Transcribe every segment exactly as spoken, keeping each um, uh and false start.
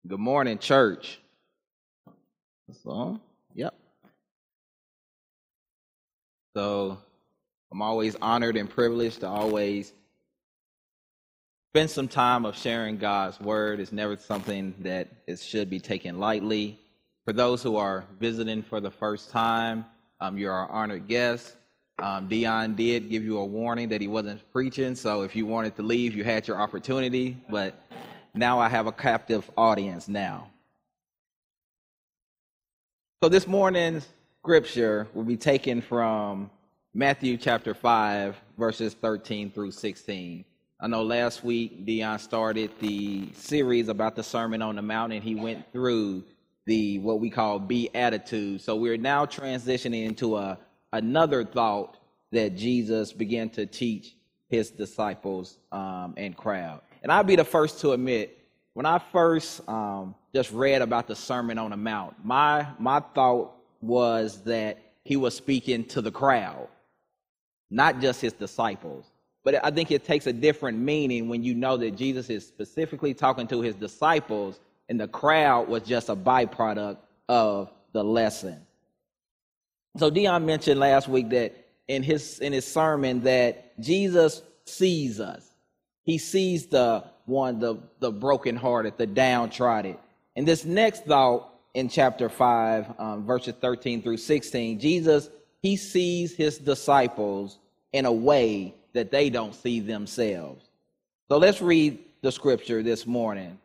Good morning, church. So, yep. So, I'm always honored and privileged to always spend some time of sharing God's word. It's never something that it should be taken lightly. For those who are visiting for the first time, um, you're our honored guest. Um, Dion did give you a warning that he wasn't preaching, so if you wanted to leave, you had your opportunity, but now I have a captive audience now. So this morning's scripture will be taken from Matthew chapter five, verses thirteen through sixteen. I know last week Dion started the series about the Sermon on the Mount, and he went through the what we call Beatitudes. So we're now transitioning into a another thought that Jesus began to teach his disciples um, and crowd. And I'll be the first to admit, when I first um, just read about the Sermon on the Mount, my my thought was that he was speaking to the crowd, not just his disciples. But I think it takes a different meaning when you know that Jesus is specifically talking to his disciples and the crowd was just a byproduct of the lesson. So Dion mentioned last week that in his in his sermon that Jesus sees us. He sees the one, the, the brokenhearted, the downtrodden. And this next thought in chapter five, um, verses thirteen through sixteen, Jesus, he sees his disciples in a way that they don't see themselves. So let's read the scripture this morning.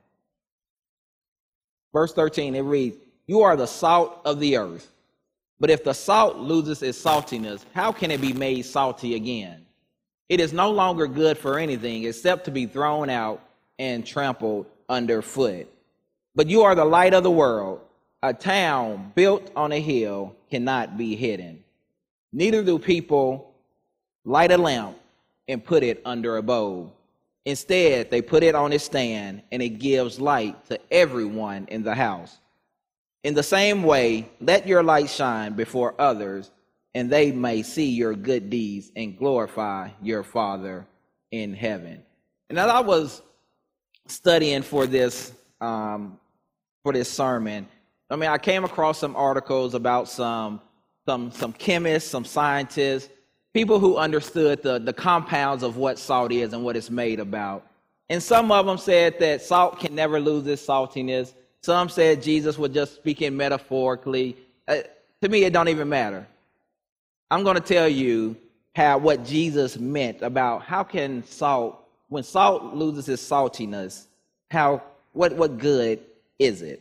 Verse thirteen, it reads, "You are the salt of the earth. But if the salt loses its saltiness, how can it be made salty again? It is no longer good for anything except to be thrown out and trampled underfoot. But you are the light of the world. A town built on a hill cannot be hidden. Neither do people light a lamp and put it under a bowl. Instead, they put it on its stand, and it gives light to everyone in the house. In the same way, let your light shine before others, and they may see your good deeds and glorify your Father in heaven." And as I was studying for this um, for this sermon, I mean, I came across some articles about some some some chemists, some scientists, people who understood the, the compounds of what salt is and what it's made about. And some of them said that salt can never lose its saltiness. Some said Jesus was just speaking metaphorically. Uh, to me, it don't even matter. I'm going to tell you how what Jesus meant about how can salt, when salt loses its saltiness, how what what good is it?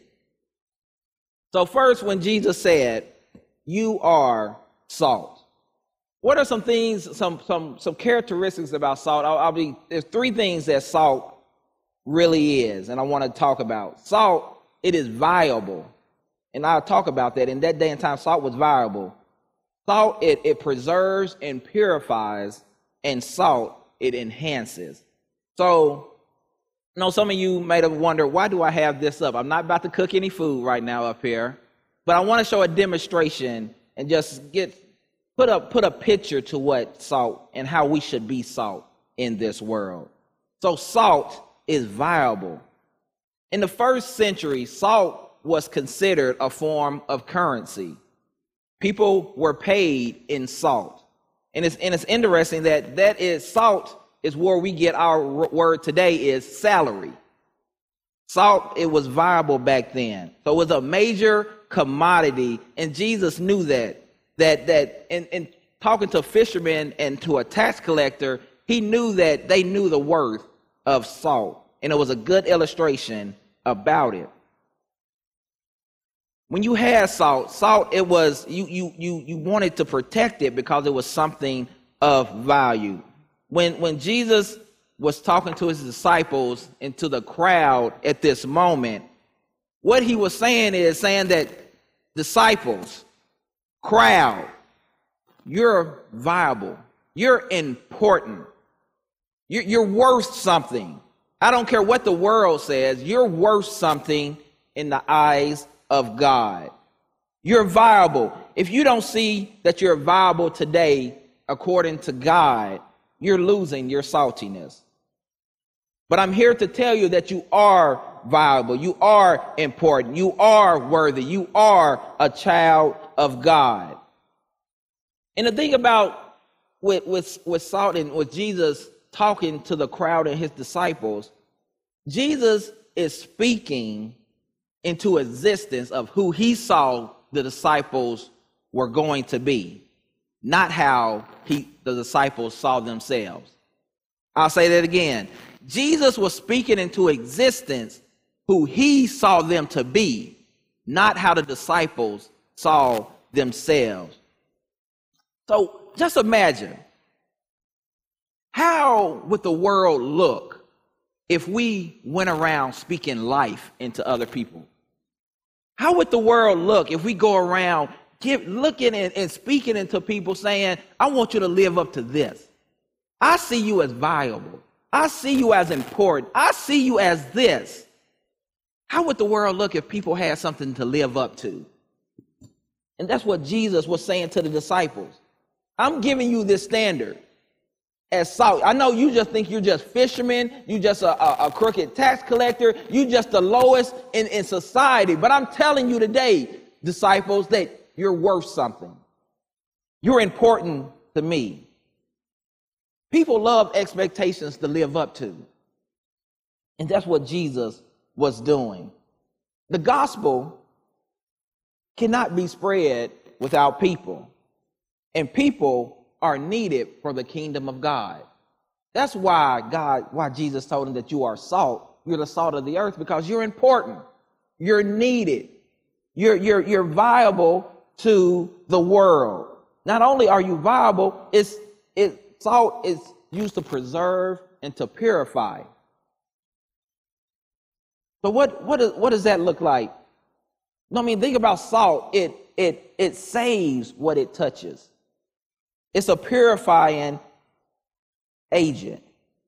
So first, when Jesus said, "You are salt," what are some things, some some some characteristics about salt? I'll, I'll be there's three things that salt really is, and I want to talk about. Salt, it is viable, and I'll talk about that. In that day and time, salt was viable. Salt, it, it preserves and purifies, and salt, it enhances. So, you know, some of you might have wondered, why do I have this up? I'm not about to cook any food right now up here, but I want to show a demonstration and just get put up put a picture to what salt and how we should be salt in this world. So salt is viable. In the first century, salt was considered a form of currency. People were paid in salt. And it's, and it's interesting that that is salt is where we get our word today is salary. Salt, it was viable back then. So it was a major commodity. And Jesus knew that, that, that in, in talking to fishermen and to a tax collector, he knew that they knew the worth of salt. And it was a good illustration about it. When you had salt, salt, it was, you, you, you, you wanted to protect it because it was something of value. When, when Jesus was talking to his disciples and to the crowd at this moment, what he was saying is saying that disciples, crowd, you're viable. You're important. You're, you're worth something. I don't care what the world says. You're worth something in the eyes of God. You're viable. If you don't see that you're viable today, according to God, you're losing your saltiness. But I'm here to tell you that you are valuable. You are important. You are worthy. You are a child of God. And the thing about with, with, with salt and with Jesus talking to the crowd and his disciples, Jesus is speaking into existence of who he saw the disciples were going to be, not how he, the disciples saw themselves. I'll say that again. Jesus was speaking into existence who he saw them to be, not how the disciples saw themselves. So just imagine, how would the world look if we went around speaking life into other people? How would the world look if we go around give, looking and, and speaking into people saying, I want you to live up to this. I see you as valuable. I see you as important. I see you as this. How would the world look if people had something to live up to? And that's what Jesus was saying to the disciples. I'm giving you this standard as salt. I know you just think you're just fishermen. You just a, a, a crooked tax collector. You just the lowest in, in society. But I'm telling you today, disciples, that you're worth something. You're important to me. People love expectations to live up to. And that's what Jesus was doing. The gospel cannot be spread without people. And people are needed for the kingdom of God. That's why God, why Jesus told him that you are salt. You're the salt of the earth because you're important. You're needed. You're, you're, you're viable to the world. Not only are you viable, it's, it, salt is used to preserve and to purify. So what, what, is, what does that look like? I mean, think about salt. It, it, it saves what it touches. It's a purifying agent.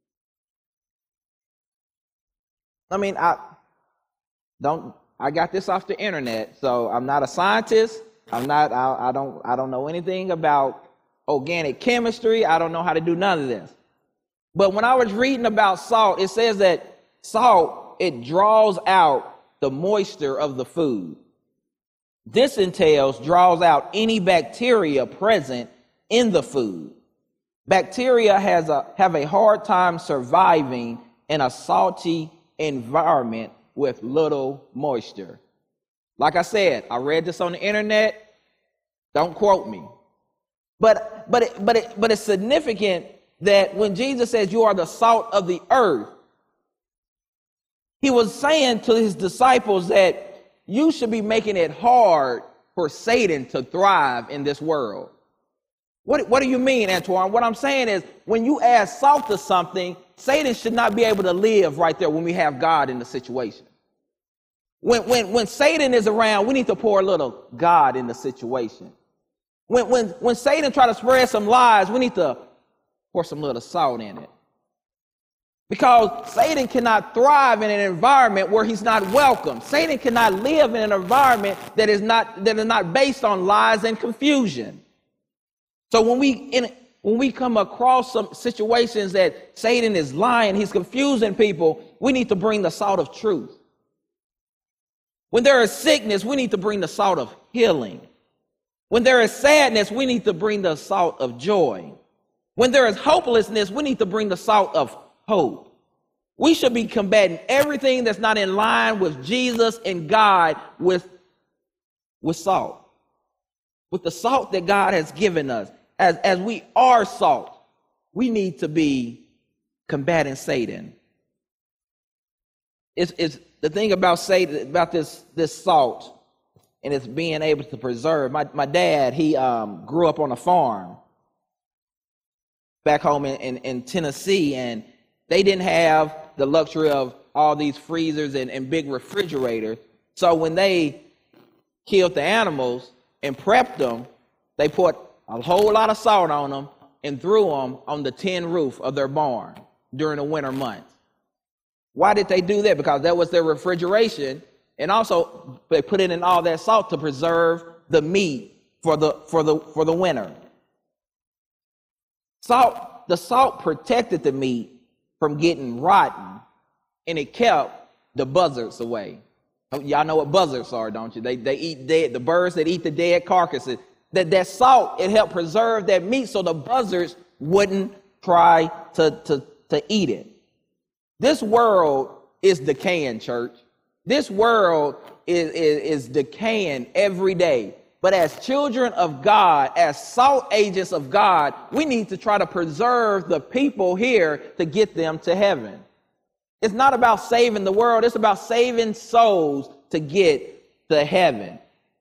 I mean, I don't, I got this off the internet, so I'm not a scientist. I'm not, I, I don't, I don't know anything about organic chemistry. I don't know how to do none of this. But when I was reading about salt, it says that salt, it draws out the moisture of the food. This entails draws out any bacteria present in the food. Bacteria has a, have a hard time surviving in a salty environment with little moisture. Like I said, I read this on the internet. Don't quote me. But but it, but it, but it's significant that when Jesus says you are the salt of the earth, he was saying to his disciples that you should be making it hard for Satan to thrive in this world. What, what do you mean, Antoine? What I'm saying is when you add salt to something, Satan should not be able to live right there when we have God in the situation. When, when, when Satan is around, we need to pour a little God in the situation. When, when, when Satan tries to spread some lies, we need to pour some little salt in it. Because Satan cannot thrive in an environment where he's not welcome. Satan cannot live in an environment that is not, that is not based on lies and confusion. So when we in, when we come across some situations that Satan is lying, he's confusing people, we need to bring the salt of truth. When there is sickness, we need to bring the salt of healing. When there is sadness, we need to bring the salt of joy. When there is hopelessness, we need to bring the salt of hope. We should be combating everything that's not in line with Jesus and God with, with salt. With the salt that God has given us. As, as we are salt, we need to be combating Satan. It's, it's the thing about Satan, about this, this salt, and it's being able to preserve. My, my dad, he um, grew up on a farm back home in, in, in Tennessee, and they didn't have the luxury of all these freezers and, and big refrigerators. So when they killed the animals and prepped them, they put a whole lot of salt on them and threw them on the tin roof of their barn during the winter months. Why did they do that? Because that was their refrigeration. And also they put in all that salt to preserve the meat for the, for the, for the winter. Salt, the salt protected the meat from getting rotten, and it kept the buzzards away. Y'all know what buzzards are, don't you? They they eat dead, the birds that eat the dead carcasses. That that salt, it helped preserve that meat so the buzzards wouldn't try to, to, to eat it. This world is decaying, church. This world is, is, is decaying every day. But as children of God, as salt agents of God, we need to try to preserve the people here to get them to heaven. It's not about saving the world. It's about saving souls to get to heaven.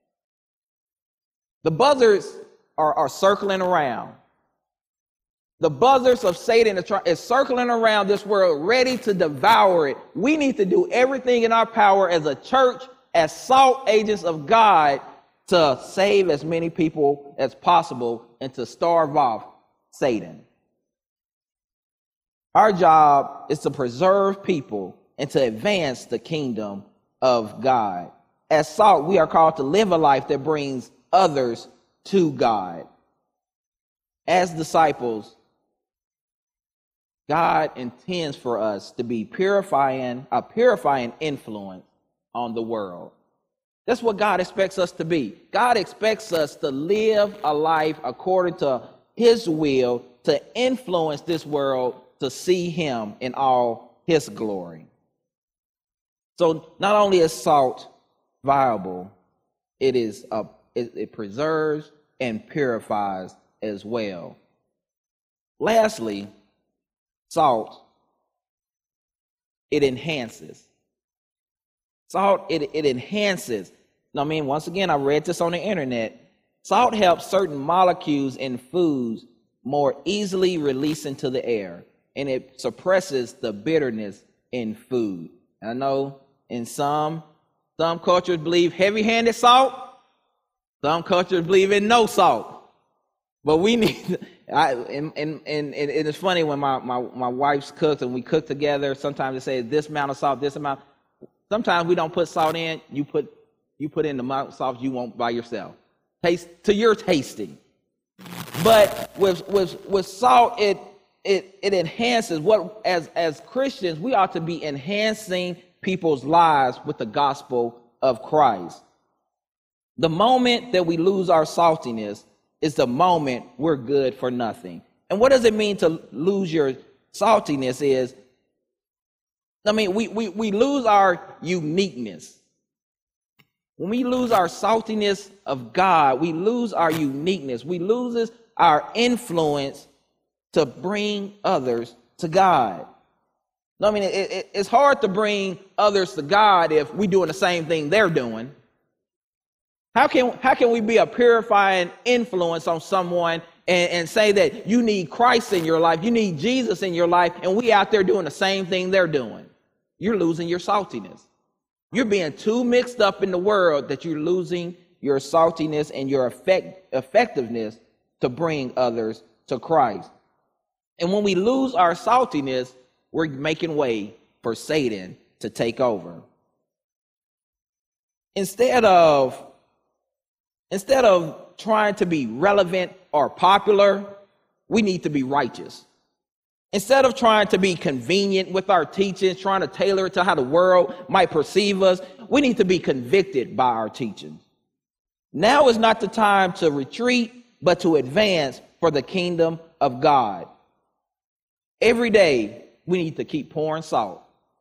The buzzards are, are circling around. The buzzards of Satan is, is circling around this world, ready to devour it. We need to do everything in our power as a church, as salt agents of God, to save as many people as possible and to starve off Satan. Our job is to preserve people and to advance the kingdom of God. As salt, we are called to live a life that brings others to God. As disciples, God intends for us to be purifying, a purifying influence on the world. That's what God expects us to be. God expects us to live a life according to his will, to influence this world to see him in all his glory. So not only is salt viable, it is a, it, it preserves and purifies as well. Lastly, salt, it enhances. Salt, it, it enhances. I mean, once again, I read this on the internet. Salt helps certain molecules in foods more easily release into the air, and it suppresses the bitterness in food. I know in some, some cultures believe heavy-handed salt. Some cultures believe in no salt. But we need, I, and, and, and, and it's funny when my, my, my wife's cooks and we cook together, sometimes they say this amount of salt, this amount. Sometimes we don't put salt in. You put you put in the amount of salt you want by yourself. Taste to your tasting. But with with with salt, it it it enhances what as as Christians we ought to be enhancing people's lives with the gospel of Christ. The moment that we lose our saltiness is the moment we're good for nothing. And what does it mean to lose your saltiness is, I mean, we, we, we lose our uniqueness. When we lose our saltiness of God, we lose our uniqueness. We lose our influence to bring others to God. I mean, it, it, it's hard to bring others to God if we're doing the same thing they're doing. How can, how can we be a purifying influence on someone and, and say that you need Christ in your life, you need Jesus in your life, and we out there doing the same thing they're doing? You're losing your saltiness. You're being too mixed up in the world that you're losing your saltiness and your effect, effectiveness to bring others to Christ. And when we lose our saltiness, we're making way for Satan to take over. Instead of Instead of trying to be relevant or popular, we need to be righteous. Instead of trying to be convenient with our teachings, trying to tailor it to how the world might perceive us, we need to be convicted by our teachings. Now is not the time to retreat, but to advance for the kingdom of God. Every day, we need to keep pouring salt.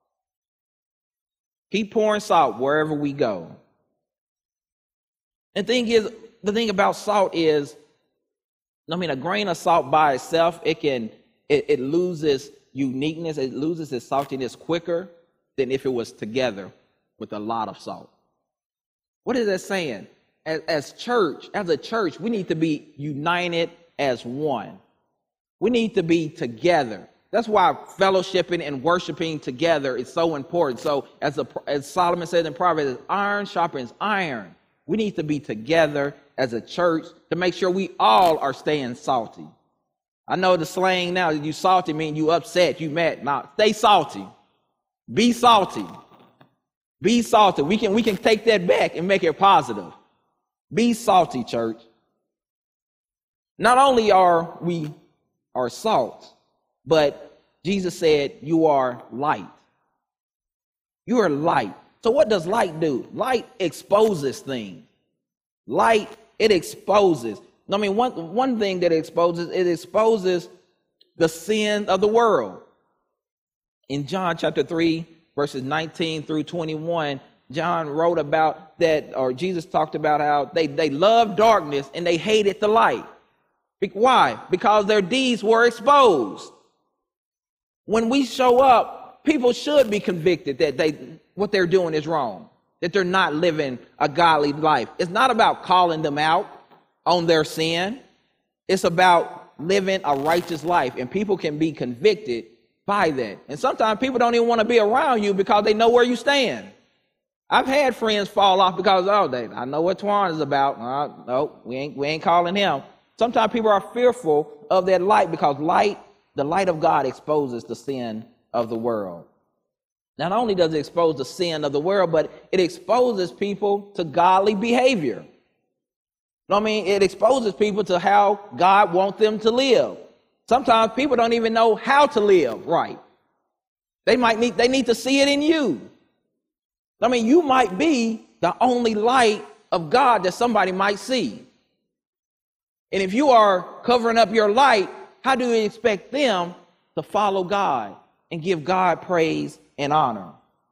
Keep pouring salt wherever we go. And the thing is, the thing about salt is, I mean, a grain of salt by itself, it can, it, it loses uniqueness, it loses its saltiness quicker than if it was together with a lot of salt. What is that saying? As, as church, as a church, we need to be united as one. We need to be together. That's why fellowshipping and worshiping together is so important. So as, a, as Solomon said in Proverbs, iron sharpens iron. We need to be together as a church to make sure we all are staying salty. I know the slang now, you salty mean you upset, you mad. Now, stay salty. Be salty. Be salty. We can, we can take that back and make it positive. Be salty, church. Not only are we are salt, but Jesus said you are light. You are light. So what does light do? Light exposes things. Light, it exposes. I mean, one, one thing that it exposes, it exposes the sin of the world. In John chapter three, verses nineteen through twenty-one, John wrote about that, or Jesus talked about how they, they loved darkness and they hated the light. Why? Because their deeds were exposed. When we show up, people should be convicted that they what they're doing is wrong, that they're not living a godly life. It's not about calling them out on their sin. It's about living a righteous life, and people can be convicted by that. And sometimes people don't even want to be around you because they know where you stand. I've had friends fall off because, oh, they, I know what Twan is about. Uh, no, we ain't, we ain't calling him. Sometimes people are fearful of that light because light, the light of God exposes the sin of the world. Not only does it expose the sin of the world, but it exposes people to godly behavior. You know what I mean? It exposes people to how God wants them to live. Sometimes people don't even know how to live right. They might need, they need to see it in you. I mean, you might be the only light of God that somebody might see. And if you are covering up your light, how do you expect them to follow God and give God praise and honor?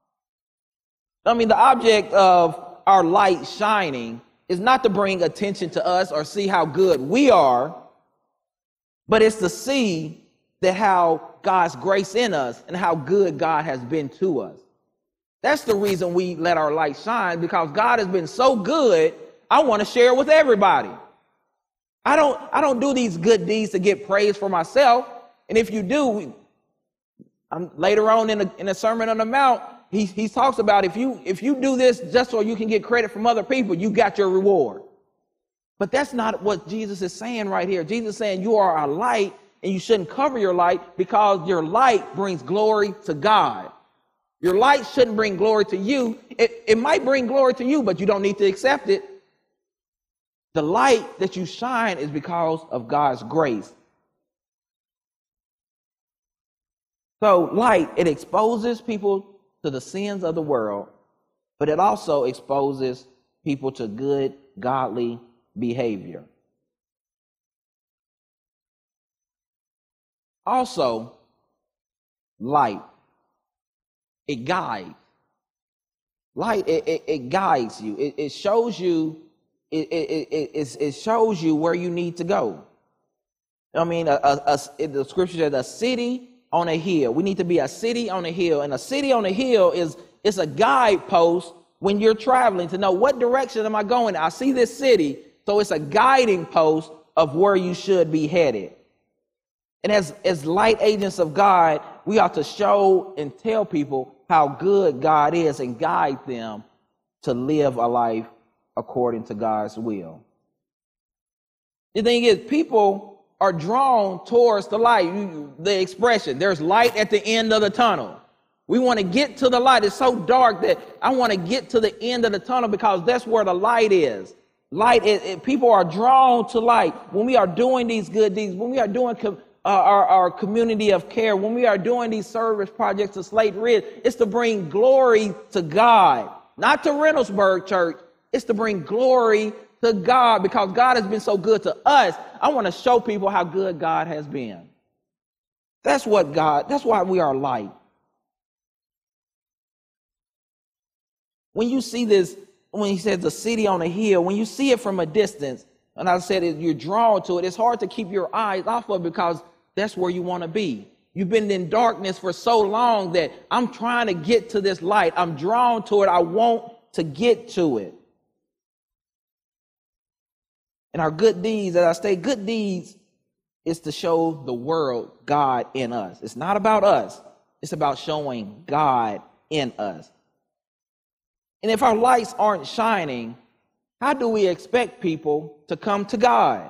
I mean, the object of our light shining is not to bring attention to us or see how good we are, but it's to see that how God's grace in us and how good God has been to us. That's the reason we let our light shine, because God has been so good. I want to share with everybody. I don't, I don't do these good deeds to get praise for myself. And if you do, we, um, later on in a, in a Sermon on the Mount, he, he talks about if you, if you do this just so you can get credit from other people, you got your reward. But that's not what Jesus is saying right here. Jesus is saying you are a light and you shouldn't cover your light, because your light brings glory to God. Your light shouldn't bring glory to you. It, it might bring glory to you, but you don't need to accept it. The light that you shine is because of God's grace. So light, it exposes people to the sins of the world, but it also exposes people to good, godly behavior. Also, light, it guides. Light, it, it, it guides you. It, it shows you, it, it, it, it, it shows you where you need to go. I mean, a, a, a, the scripture says a city on a hill. We need to be a city on a hill. And a city on a hill is, is a guidepost when you're traveling to know what direction am I going. I see this city, so it's a guiding post of where you should be headed. And as, as light agents of God, we ought to show and tell people how good God is and guide them to live a life according to God's will. The thing is, people are drawn towards the light. The expression, there's light at the end of the tunnel. We want to get to the light. It's so dark that I want to get to the end of the tunnel because that's where the light is. Light, it, it, people are drawn to light. When we are doing these good deeds, when we are doing com- uh, our, our community of care, when we are doing these service projects to Slate Ridge, it's to bring glory to God, not to Reynoldsburg Church. It's to bring glory to God because God has been so good to us. I want to show people how good God has been. That's what God, that's why we are light. When you see this, when he says the city on a hill, when you see it from a distance, and I said you're drawn to it, it's hard to keep your eyes off of it because that's where you want to be. You've been in darkness for so long that I'm trying to get to this light. I'm drawn to it. I want to get to it. And our good deeds, as I say, good deeds is to show the world God in us. It's not about us. It's about showing God in us. And if our lights aren't shining, how do we expect people to come to God?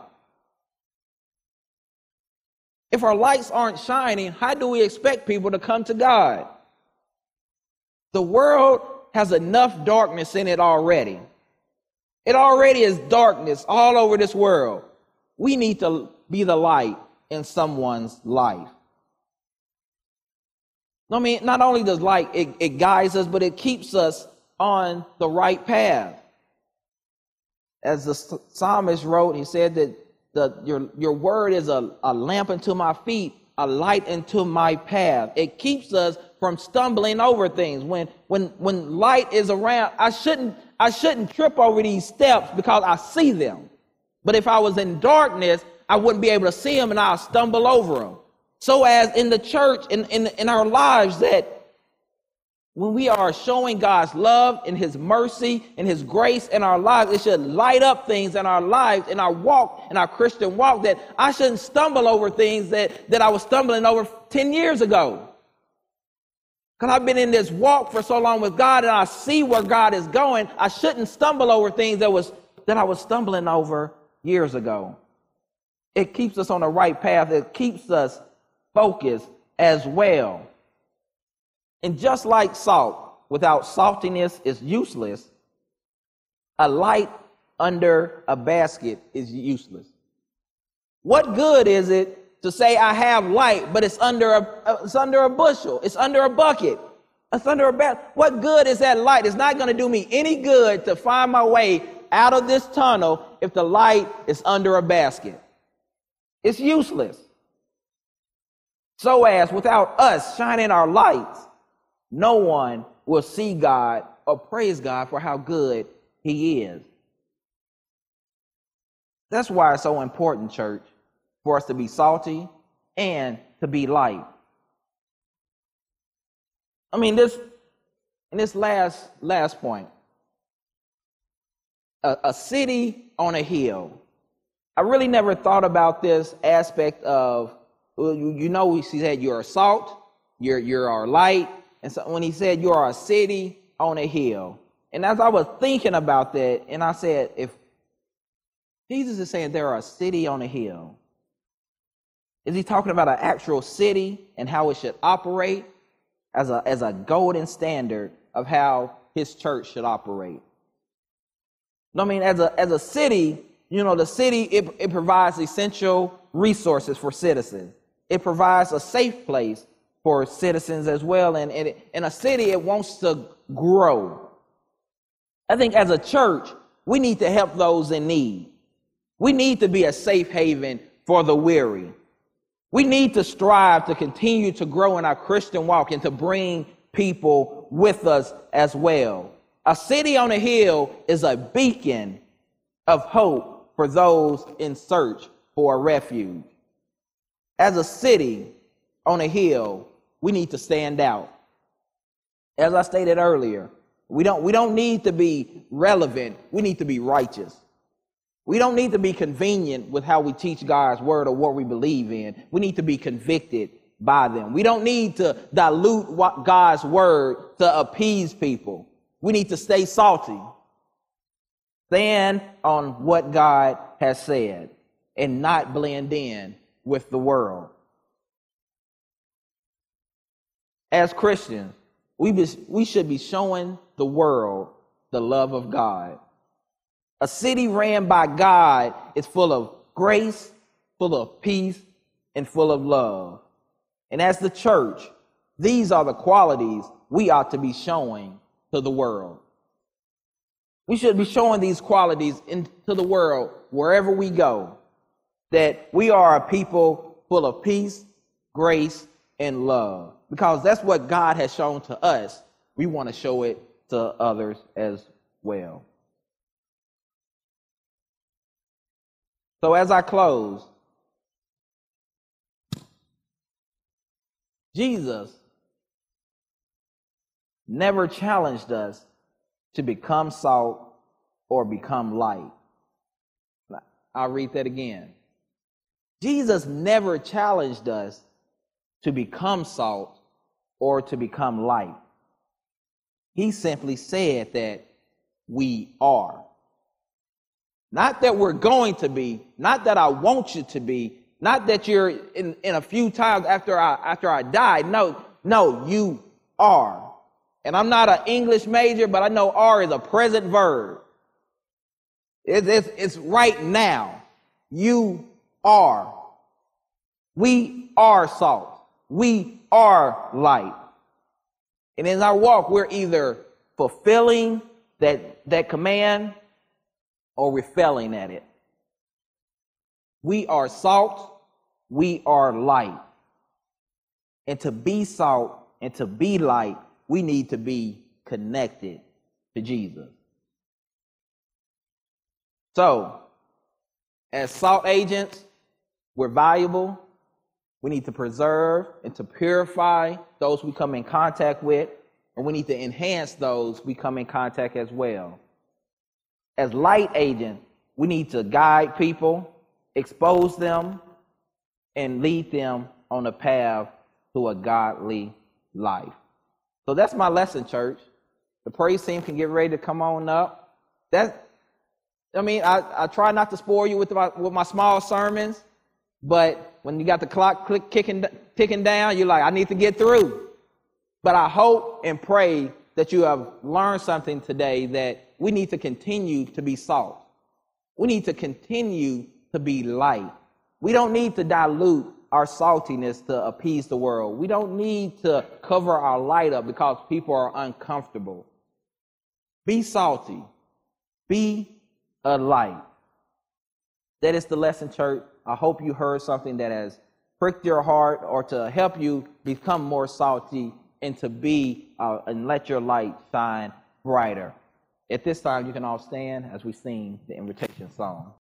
If our lights aren't shining, how do we expect people to come to God? The world has enough darkness in it already. It already is darkness all over this world. We need to be the light in someone's life. I mean, not only does light, it, it guides us, but it keeps us on the right path. As the psalmist wrote, he said that the, your, your word is a, a lamp unto my feet, a light into my path. It keeps us from stumbling over things. When when when light is around, I shouldn't I shouldn't trip over these steps because I see them. But if I was in darkness, I wouldn't be able to see them and I'll stumble over them. So as in the church, in, in, in our lives, that when we are showing God's love and his mercy and his grace in our lives, it should light up things in our lives, in our walk, in our Christian walk, that I shouldn't stumble over things that, that I was stumbling over ten years ago. Because I've been in this walk for so long with God and I see where God is going. I shouldn't stumble over things that was that I was stumbling over years ago. It keeps us on the right path. It keeps us focused as well. And just like salt, without saltiness is useless, a light under a basket is useless. What good is it to say I have light, but it's under a it's under a bushel, it's under a bucket, it's under a basket? What good is that light? It's not going to do me any good to find my way out of this tunnel if the light is under a basket. It's useless. So as without us shining our lights, no one will see God or praise God for how good he is. That's why it's so important, church, for us to be salty and to be light. I mean, this, in this last, last point, a, a city on a hill. I really never thought about this aspect of, you, you know, he said you're a salt, you're, you're our light. And so when he said you are a city on a hill, and as I was thinking about that, and I said, if Jesus is saying there are a city on a hill, is he talking about an actual city and how it should operate as a, as a golden standard of how his church should operate? I mean, as a, as a city, you know, the city, it, it provides essential resources for citizens. It provides a safe place for citizens as well. And in a city, it wants to grow. I think as a church, we need to help those in need. We need to be a safe haven for the weary. We need to strive to continue to grow in our Christian walk and to bring people with us as well. A city on a hill is a beacon of hope for those in search for a refuge. As a city on a hill, we need to stand out. As I stated earlier, we don't, we don't need to be relevant. We need to be righteous. We don't need to be convenient with how we teach God's word or what we believe in. We need to be convicted by them. We don't need to dilute what God's word to appease people. We need to stay salty. Stand on what God has said and not blend in with the world. As Christians, we, be, we should be showing the world the love of God. A city ran by God is full of grace, full of peace, and full of love. And as the church, these are the qualities we ought to be showing to the world. We should be showing these qualities into the world wherever we go, that we are a people full of peace, grace, and love. Because that's what God has shown to us. We want to show it to others as well. So as I close, Jesus never challenged us to become salt or become light. I'll read that again. Jesus never challenged us to become salt or to become light. He simply said that we are. Not that we're going to be, not that I want you to be, not that you're in, in a few times after I after I die. No, no, you are. And I'm not an English major, but I know are is a present verb. It's, it's, it's right now. You are. We are salt. We are light. And in our walk, we're either fulfilling that, that command or we're failing at it. We are salt, we are light. And to be salt and to be light, we need to be connected to Jesus. So, as salt agents, we're valuable. We need to preserve and to purify those we come in contact with, and we need to enhance those we come in contact as well. As light agents, we need to guide people, expose them, and lead them on a path to a godly life. So that's my lesson, church. The praise team can get ready to come on up. That, I mean, I, I try not to spoil you with my, with my small sermons, but when you got the clock click, kicking, ticking down, you're like, I need to get through. But I hope and pray that you have learned something today, that we need to continue to be salt. We need to continue to be light. We don't need to dilute our saltiness to appease the world. We don't need to cover our light up because people are uncomfortable. Be salty. Be a light. That is the lesson, church. I hope you heard something that has pricked your heart, or to help you become more salty and to be uh, and let your light shine brighter. At this time, you can all stand as we sing the invitation song.